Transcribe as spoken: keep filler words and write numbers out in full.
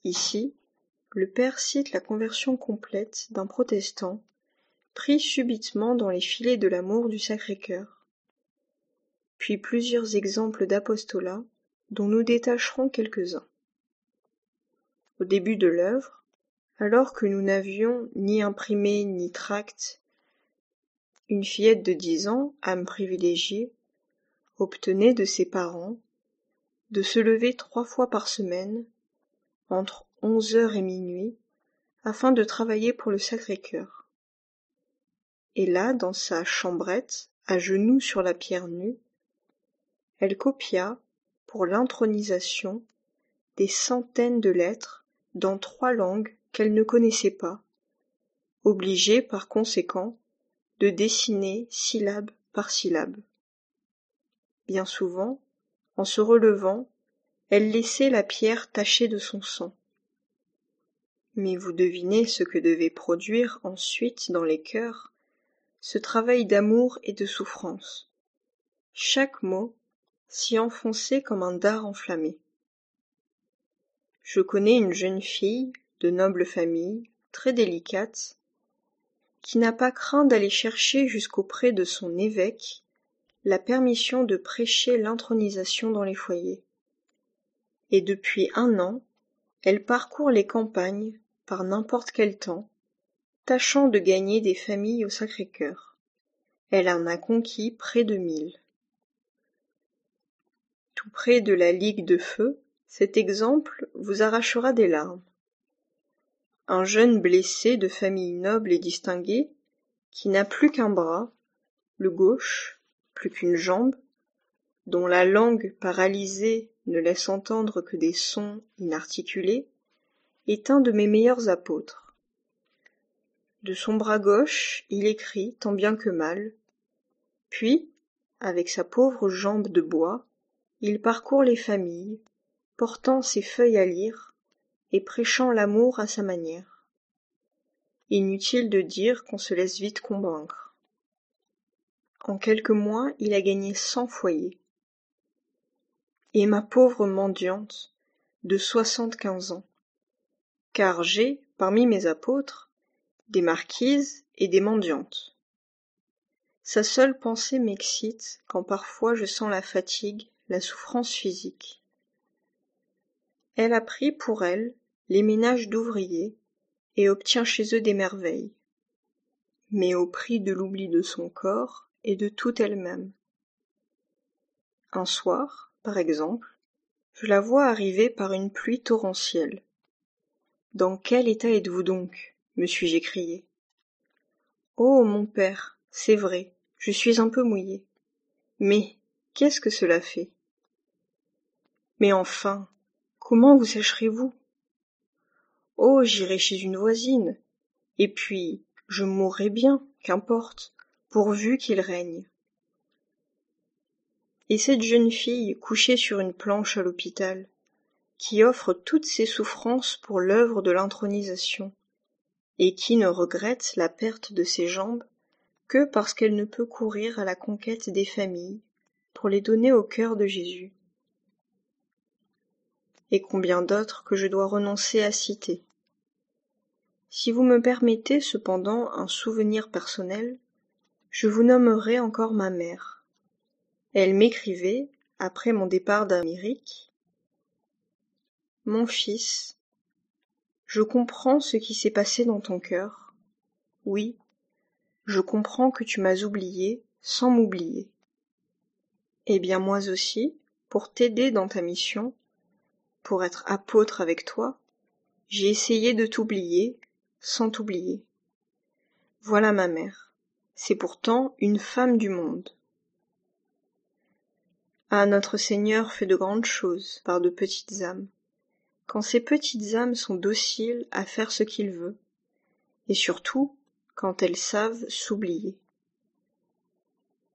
Ici, le père cite la conversion complète d'un protestant pris subitement dans les filets de l'amour du Sacré-Cœur, puis plusieurs exemples d'apostolat dont nous détacherons quelques-uns. Au début de l'œuvre, alors que nous n'avions ni imprimé ni tract, une fillette de dix ans, âme privilégiée, obtenait de ses parents de se lever trois fois par semaine, entre onze heures et minuit, afin de travailler pour le Sacré-Cœur. Et là, dans sa chambrette, à genoux sur la pierre nue, elle copia, pour l'intronisation, des centaines de lettres dans trois langues qu'elle ne connaissait pas, obligée par conséquent de dessiner syllabe par syllabe. Bien souvent, en se relevant, elle laissait la pierre tachée de son sang. Mais vous devinez ce que devait produire ensuite dans les cœurs ce travail d'amour et de souffrance. Chaque mot s'y enfonçait comme un dard enflammé. Je connais une jeune fille de noble famille, très délicate, qui n'a pas craint d'aller chercher jusqu'auprès de son évêque la permission de prêcher l'intronisation dans les foyers. Et depuis un an, elle parcourt les campagnes par n'importe quel temps, tâchant de gagner des familles au Sacré-Cœur. Elle en a conquis près de mille. Tout près de la Ligue de Feu, cet exemple vous arrachera des larmes. Un jeune blessé de famille noble et distinguée, qui n'a plus qu'un bras, le gauche, plus qu'une jambe, dont la langue paralysée ne laisse entendre que des sons inarticulés, est un de mes meilleurs apôtres. De son bras gauche, il écrit tant bien que mal, puis, avec sa pauvre jambe de bois, il parcourt les familles, portant ses feuilles à lire et prêchant l'amour à sa manière. Inutile de dire qu'on se laisse vite convaincre. En quelques mois, il a gagné cent foyers. Et ma pauvre mendiante, de soixante-quinze ans, car j'ai, parmi mes apôtres, des marquises et des mendiantes. Sa seule pensée m'excite quand parfois je sens la fatigue, la souffrance physique. Elle a pris pour elle les ménages d'ouvriers et obtient chez eux des merveilles, mais au prix de l'oubli de son corps et de tout elle-même. Un soir, par exemple, je la vois arriver par une pluie torrentielle. « Dans quel état êtes-vous donc ?» me suis-je écrié. « Oh, mon père, c'est vrai, je suis un peu mouillée. Mais qu'est-ce que cela fait ? Mais enfin, comment vous sécherez-vous ? Oh, j'irai chez une voisine, et puis je mourrai bien, qu'importe, pourvu qu'il règne. » Et cette jeune fille couchée sur une planche à l'hôpital, qui offre toutes ses souffrances pour l'œuvre de l'intronisation, et qui ne regrette la perte de ses jambes que parce qu'elle ne peut courir à la conquête des familles pour les donner au cœur de Jésus. Et combien d'autres que je dois renoncer à citer. Si vous me permettez cependant un souvenir personnel, je vous nommerai encore ma mère. Elle m'écrivait, après mon départ d'Amérique, « Mon fils, je comprends ce qui s'est passé dans ton cœur. Oui, je comprends que tu m'as oublié sans m'oublier. Eh bien moi aussi, pour t'aider dans ta mission, pour être apôtre avec toi, j'ai essayé de t'oublier sans t'oublier. Voilà ma mère, c'est pourtant une femme du monde. Ah, notre Seigneur fait de grandes choses par de petites âmes, quand ces petites âmes sont dociles à faire ce qu'il veut, et surtout quand elles savent s'oublier.